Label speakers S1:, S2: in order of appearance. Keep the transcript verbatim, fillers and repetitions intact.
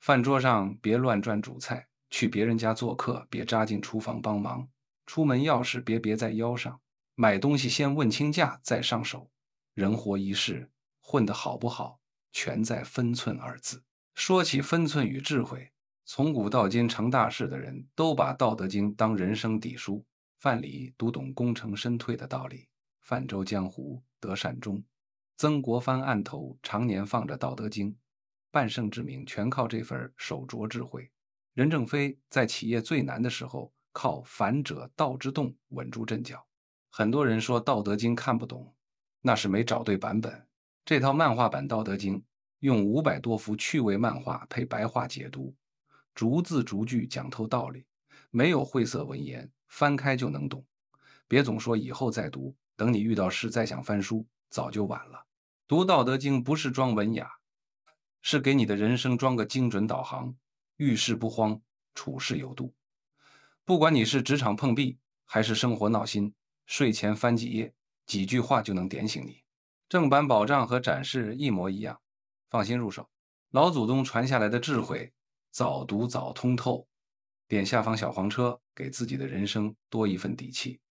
S1: 饭桌上别乱转主菜，去别人家做客别扎进厨房帮忙，出门钥匙别别在腰上，买东西先问清价再上手。人活一世，混得好不好，全在分寸二字。说起分寸与智慧，从古到今成大事的人都把《道德经》当人生砥书。范蠡读懂功成身退的道理，泛舟江湖得善终。曾国藩案头常年放着《道德经》，半圣之名全靠这份手拙智慧。任正非在企业最难的时候，靠反者道之动稳住阵脚。很多人说《道德经》看不懂，那是没找对版本。这套漫画版《道德经》用五百多幅趣味漫画配白话解读，逐字逐句讲透道理，没有晦涩文言，翻开就能懂。别总说以后再读，等你遇到事再想翻书，早就晚了。读《道德经》不是装文雅，是给你的人生装个精准导航，遇事不慌，处事有度。不管你是职场碰壁，还是生活闹心，睡前翻几页，几句话就能点醒你。正版保障和展示一模一样，放心入手。老祖宗传下来的智慧，早读早通透。点下方小黄车，给自己的人生多一份底气。